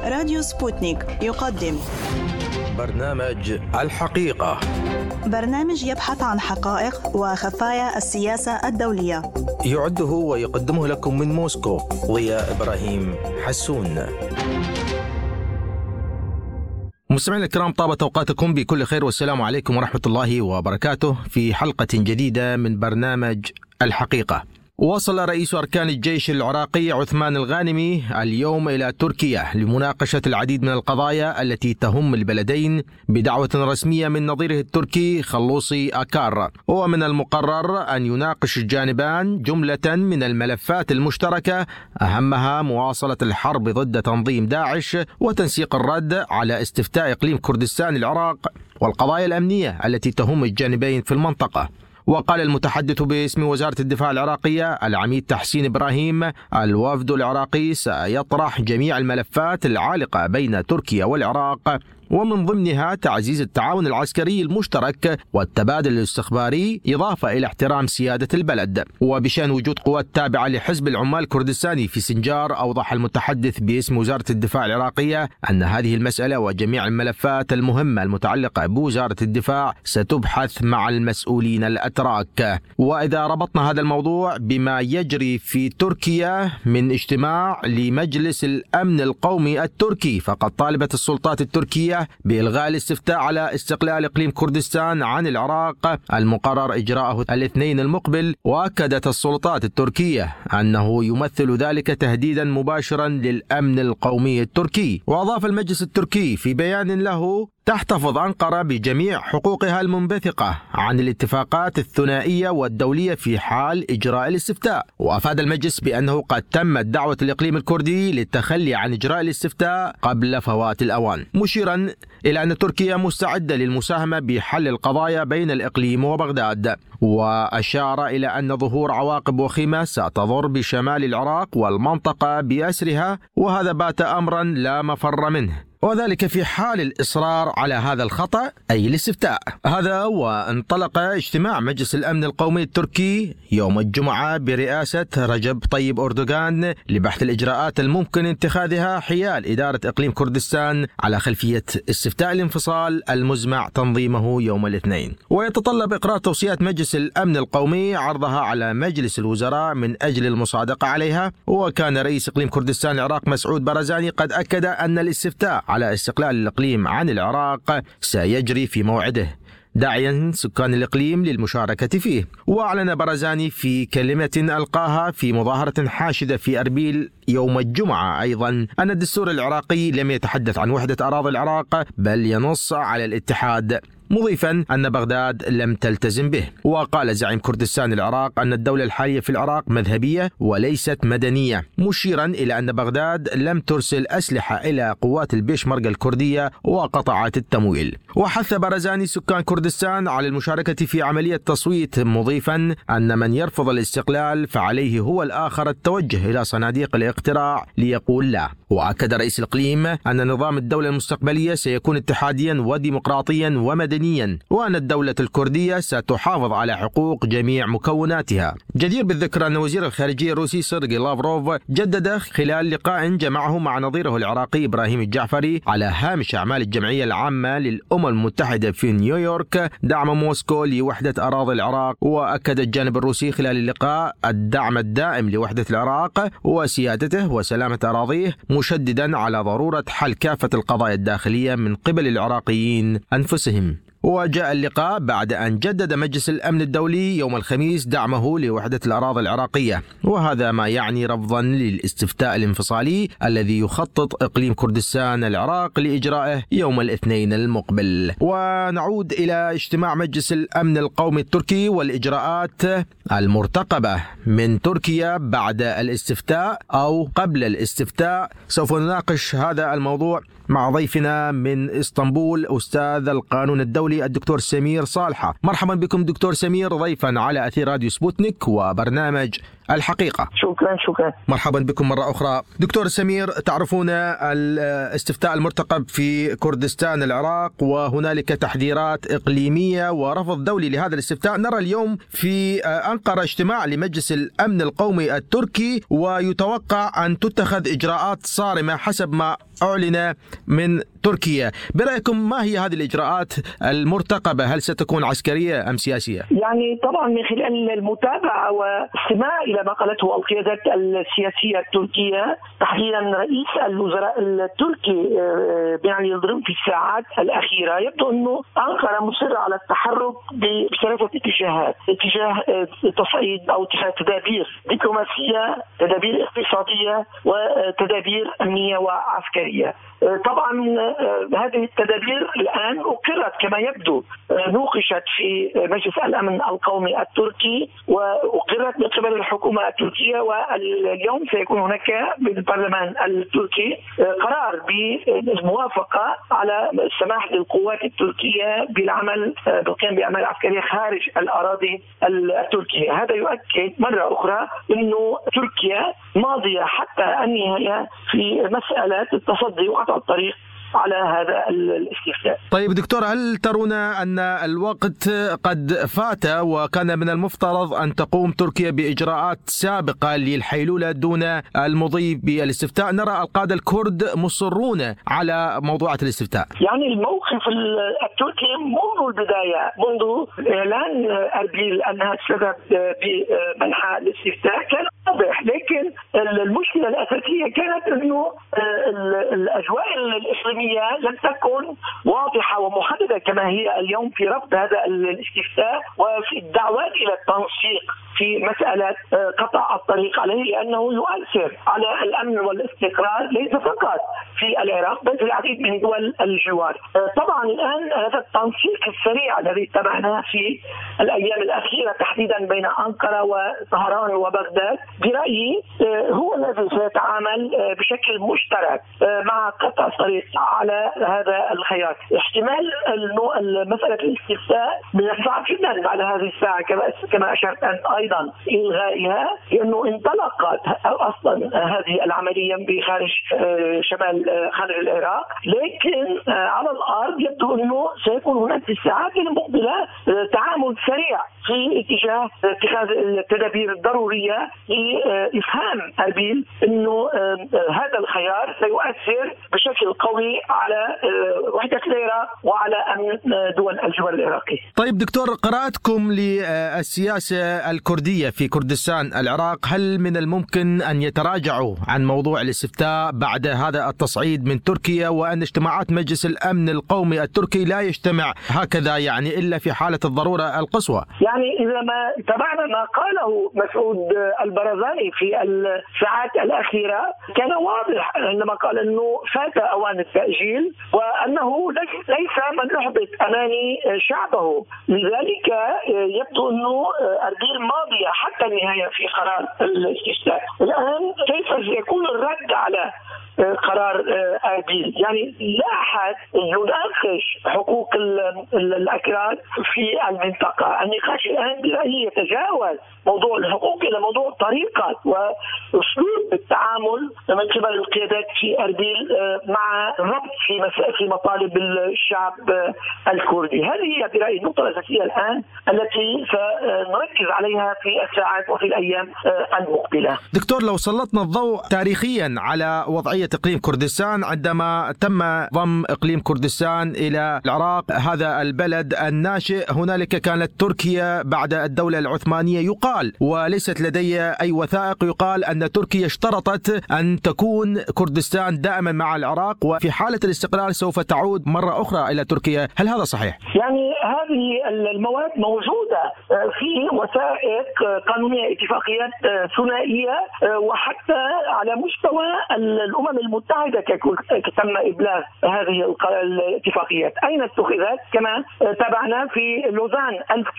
راديو سبوتنيك يقدم برنامج الحقيقة، برنامج يبحث عن حقائق وخفايا السياسة الدولية. يعده ويقدمه لكم من موسكو ضياء إبراهيم حسون. مستمعينا الكرام، طابت أوقاتكم بكل خير والسلام عليكم ورحمة الله وبركاته في حلقة جديدة من برنامج الحقيقة. وصل رئيس أركان الجيش العراقي عثمان الغانمي اليوم إلى تركيا لمناقشة العديد من القضايا التي تهم البلدين بدعوة رسمية من نظيره التركي خلوصي أكار. ومن المقرر أن يناقش الجانبان جملة من الملفات المشتركة، أهمها مواصلة الحرب ضد تنظيم داعش وتنسيق الرد على استفتاء إقليم كردستان العراق والقضايا الأمنية التي تهم الجانبين في المنطقة. وقال المتحدث باسم وزارة الدفاع العراقية العميد تحسين إبراهيم: الوفد العراقي سيطرح جميع الملفات العالقة بين تركيا والعراق، ومن ضمنها تعزيز التعاون العسكري المشترك والتبادل الاستخباري، إضافة إلى احترام سيادة البلد. وبشأن وجود قوات تابعة لحزب العمال الكردستاني في سنجار، أوضح المتحدث باسم وزارة الدفاع العراقية أن هذه المسألة وجميع الملفات المهمة المتعلقة بوزارة الدفاع ستبحث مع المسؤولين الأتراك. وإذا ربطنا هذا الموضوع بما يجري في تركيا من اجتماع لمجلس الأمن القومي التركي، فقد طالبت السلطات التركية بإلغاء الاستفتاء على استقلال إقليم كردستان عن العراق المقرر إجراءه الاثنين المقبل. وأكدت السلطات التركية أنه يمثل ذلك تهديدا مباشرا للأمن القومي التركي. وأضاف المجلس التركي في بيان له: تحتفظ أنقرة بجميع حقوقها المنبثقة عن الاتفاقات الثنائية والدولية في حال إجراء الاستفتاء. وأفاد المجلس بأنه قد تمت دعوة الإقليم الكردي للتخلي عن إجراء الاستفتاء قبل فوات الأوان، مشيرا إلى أن تركيا مستعدة للمساهمة بحل القضايا بين الإقليم وبغداد. وأشار إلى أن ظهور عواقب وخيمة ستضر بشمال العراق والمنطقة بأسرها، وهذا بات أمرا لا مفر منه، وذلك في حال الإصرار على هذا الخطأ أي الاستفتاء. هذا وانطلق اجتماع مجلس الأمن القومي التركي يوم الجمعة برئاسة رجب طيب أردوغان لبحث الإجراءات الممكن اتخاذها حيال إدارة إقليم كردستان على خلفية استفتاء الانفصال المزمع تنظيمه يوم الاثنين. ويتطلب إقرار توصيات مجلس الأمن القومي عرضها على مجلس الوزراء من أجل المصادقة عليها. وكان رئيس إقليم كردستان العراق مسعود بارزاني قد أكد أن الاستفتاء على استقلال الإقليم عن العراق سيجري في موعده، داعيا سكان الإقليم للمشاركة فيه. وأعلن بارزاني في كلمة ألقاها في مظاهرة حاشدة في أربيل يوم الجمعة أيضا أن الدستور العراقي لم يتحدث عن وحدة أراضي العراق، بل ينص على الاتحاد، مضيفا أن بغداد لم تلتزم به. وقال زعيم كردستان العراق أن الدولة الحالية في العراق مذهبية وليست مدنية، مشيرا إلى أن بغداد لم ترسل أسلحة إلى قوات البيشمركة الكردية وقطعت التمويل. وحث بارزاني سكان كردستان على المشاركة في عملية تصويت، مضيفا أن من يرفض الاستقلال فعليه هو الآخر التوجه إلى صناديق الاقتراع ليقول لا. وأكد رئيس الإقليم أن نظام الدولة المستقبلية سيكون اتحاديا وديمقراطيا ومدنيا، وأن الدولة الكردية ستحافظ على حقوق جميع مكوناتها. جدير بالذكر أن وزير الخارجية الروسي سيرجي لافروف جدد خلال لقاء جمعه مع نظيره العراقي إبراهيم الجعفري على هامش أعمال الجمعية العامة للأمم المتحدة في نيويورك دعم موسكو لوحدة أراضي العراق. وأكد الجانب الروسي خلال اللقاء الدعم الدائم لوحدة العراق وسيادته وسلامة أراضيه، مشددا على ضرورة حل كافة القضايا الداخلية من قبل العراقيين أنفسهم. وجاء اللقاء بعد أن جدد مجلس الأمن الدولي يوم الخميس دعمه لوحدة الأراضي العراقية، وهذا ما يعني رفضا للاستفتاء الانفصالي الذي يخطط إقليم كردستان العراق لإجرائه يوم الاثنين المقبل. ونعود إلى اجتماع مجلس الأمن القومي التركي والإجراءات المرتقبة من تركيا بعد الاستفتاء أو قبل الاستفتاء. سوف نناقش هذا الموضوع مع ضيفنا من إسطنبول أستاذ القانون الدولي الدكتور سمير صالحة. مرحبا بكم دكتور سمير ضيفا على أثير راديو سبوتنيك وبرنامج الحقيقة. شكرا. مرحبا بكم مرة أخرى. دكتور سمير، تعرفون الاستفتاء المرتقب في كردستان العراق وهنالك تحذيرات إقليمية ورفض دولي لهذا الاستفتاء. نرى اليوم في أنقرة اجتماع لمجلس الأمن القومي التركي، ويتوقع أن تتخذ إجراءات صارمة حسب ما أعلن من تركيا. برأيكم ما هي هذه الإجراءات المرتقبة؟ هل ستكون عسكرية أم سياسية؟ يعني طبعا من خلال المتابعة واستماع إلى ما قالته القيادات السياسية التركية، تحديدا رئيس الوزراء التركي بن علي يلدرم في الساعات الأخيرة، يبدو أنه أنقرة مصرة على التحرك بثلاثة اتجاهات: اتجاه تصعيد أو اتجاه تدابير دبلوماسية، تدابير اقتصادية، وتدابير أمنية وعسكرية. طبعا هذه التدابير الآن أقرت كما يبدو، نوقشت في مجلس الأمن القومي التركي وأقرت من قبل الحكومة التركية، واليوم سيكون هناك بالبرلمان التركي قرار بالموافقة على السماح للقوات التركية بالقيام بأعمال عسكرية خارج الأراضي التركية. هذا يؤكد مرة أخرى أنه تركيا ماضية حتى النهاية في مسألة التصدي وقطع الطريق على هذا الاستفتاء. طيب دكتور، هل ترون أن الوقت قد فات وكان من المفترض أن تقوم تركيا بإجراءات سابقة للحيلولة دون المضي بالاستفتاء؟ نرى القادة الكرد مصرون على موضوعات الاستفتاء. يعني الموقف التركي منذ البداية، منذ إعلان أربيل أنها تذهب بمنحى الاستفتاء كان واضح، لكن المشكلة الأساسية كانت أنه الأجواء الإقليمية لم تكن واضحة ومحددة كما هي اليوم في رفض هذا الاستفتاء وفي الدعوات إلى التنسيق في مسألة قطع الطريق عليه، لأنه يؤثر على الأمن والاستقرار ليس فقط في العراق بل في العديد من دول الجوار. طبعا الآن هذا التنسيق السريع الذي اتبعناه في الأيام الأخيرة تحديدا بين أنقرة وطهران وبغداد برأيي هو الذي سيتعامل بشكل مشترك مع قطع الطريق على هذا الخيار. احتمال مسألة الاستفتاء من الصعب جدا على هذه الساعة كما أشرت أنت أيضا إلغائها، لأنه انطلقت أصلا هذه العملية بخارج خارج العراق، لكن على الأرض يبدو أنه سيكون هناك في الساعات المقبلة تعامل سريع في اتخاذ التدابير الضرورية لإفهام أربيل أنه هذا الخيار سيؤثر بشكل قوي على وحدة العراق وعلى أمن دول الجوار العراقي. طيب دكتور، قراءتكم للسياسة الكردية في كردستان العراق، هل من الممكن أن يتراجعوا عن موضوع الاستفتاء بعد هذا التصعيد من تركيا، وأن اجتماعات مجلس الأمن القومي التركي لا يجتمع هكذا يعني إلا في حالة الضرورة القصوى؟ يعني إذا ما تابعنا ما قاله مسعود البرزاني في الساعات الأخيرة كان واضح عندما قال أنه فات أوان التأجيل وأنه ليس من يحبط أماني شعبه. لذلك يبدو أنه أربيل ماضية حتى النهاية في قرار الاستفتاء. الآن كيف سيكون الرد على قرار أربيل؟ يعني لا أحد يناقش حقوق الأكراد في المنطقة. النقاش الآن برأيي يتجاوز موضوع الحقوق إلى موضوع طريقة وأسلوب التعامل من قبل القيادات في أربيل مع الربط في مطالب الشعب الكردي. هذه هي برأيي النقطة الأساسية الآن التي سنركز عليها في الساعات وفي الأيام المقبلة. دكتور، لو سلطنا الضوء تاريخيا على وضعية إقليم كردستان عندما تم ضم إقليم كردستان إلى العراق، هذا البلد الناشئ، هنالك كانت تركيا بعد الدولة العثمانية يقال، وليست لدي أي وثائق، يقال أن تركيا اشترطت أن تكون كردستان دائما مع العراق وفي حالة الاستقرار سوف تعود مرة أخرى إلى تركيا. هل هذا صحيح؟ يعني هذه المواد موجودة في وثائق قانونية، اتفاقيات ثنائية، وحتى على مستوى الأمم المتحدة تم إبلاغ هذه الاتفاقيات. أين اتخذت؟ كما تابعنا في لوزان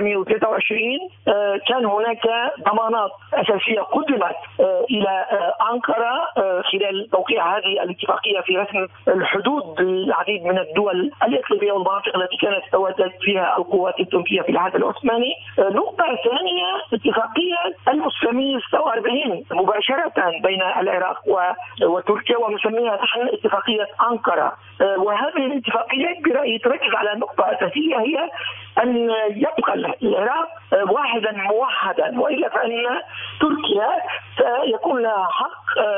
1923 كان هناك ضمانات أساسية قدمت إلى أنقرة خلال توقيع هذه الاتفاقية في رسم الحدود للعديد من الدول الإقليمية والمناطق التي كانت تتواجد فيها القوات التركية في العهد العثماني. نقطة ثانية اتفاقية 1946 مباشرة بين العراق وتركيا ومسميها نحن اتفاقية أنقرة. وهذه الاتفاقيات برأيي تركز على نقطة أساسية هي أن يبقى العراق واحدا موحدا، وإلا فإن تركيا سيكون لها حق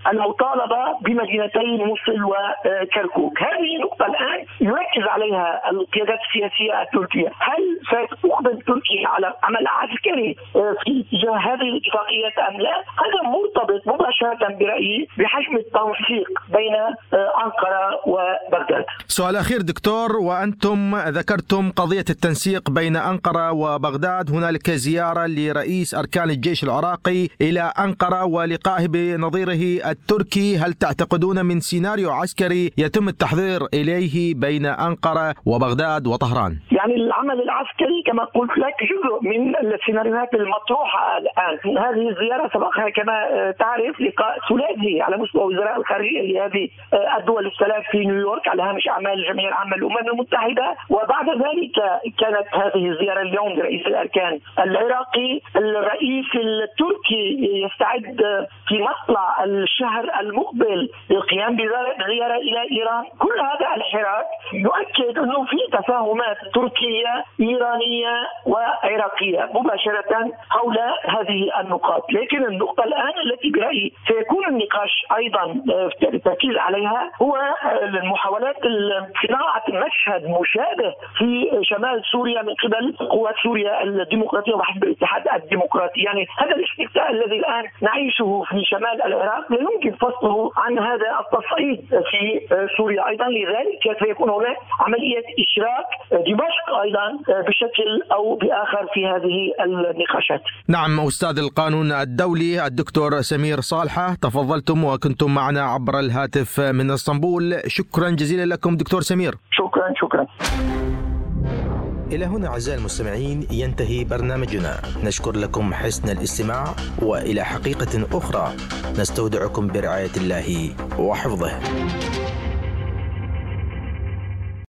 المطالبة بمدينتي موصل وكركوك. هذه النقطة الآن يركز عليها القيادات السياسية التركية. هل ستقبل تركيا على عمل عسكري في اتجاه هذه الاتفاقيات أم لا؟ هذا مرتبط مباشرة برأيي بحجم التنسيق بين أنقرة وبغداد. سؤال أخير دكتور، وأنتم ذكرتم قضية التنسيق بين أنقرة وبغداد، هنالك زيارة لرئيس أركان الجيش العراقي إلى أنقرة ولقائه بنظيره التركي، هل تعتقدون من سيناريو عسكري يتم التحضير إليه بين أنقرة وبغداد وطهران؟ يعني العمل العسكري كما قلت لك جزء من السيناريوهات المطروحة الآن. هذه الزيارة سبقها كما تعرف لقاء ثلاثي على مستوى وزراء الخارجية لهذه الدول الثلاث في نيويورك على هامش أعمال الجمعية العامة للأمم المتحدة، وبعد ذلك كانت هذه الزيارة اليوم لرئيس الأركان العراقي. الرئيس التركي يستعد في مطلع الشهر المقبل للقيام بزيارة إلى إيران. كل هذا الحراك يؤكد أنه في تفاهمات تركية إيرانية وعراقية مباشرة حول هذه النقاط. لكن النقطة الآن التي برأيي سيكون النقاش أيضا التركيز عليها هو المحاولات صناعة مشهد مشابه في شمال سوريا من قبل قوات سوريا الديمقراطية وحزب الاتحاد الديمقراطي. يعني هذا الاستفتاء الذي الآن نعيشه في شمال العراق لا يمكن فصله عن هذا التصعيد في سوريا أيضا. لذلك سيكون هناك عملية إشراك دمشق أيضا بشكل أو بآخر في هذه النقاشات. نعم، أستاذ القانون الدولي الدكتور سمير صالحة، تفضلتم وكنتم معنا عبر الهاتف من اسطنبول. شكرا جزيلا لكم دكتور سمير. شكرا. إلى هنا أعزائي المستمعين ينتهي برنامجنا. نشكر لكم حسن الاستماع، وإلى حقيقة أخرى نستودعكم برعاية الله وحفظه.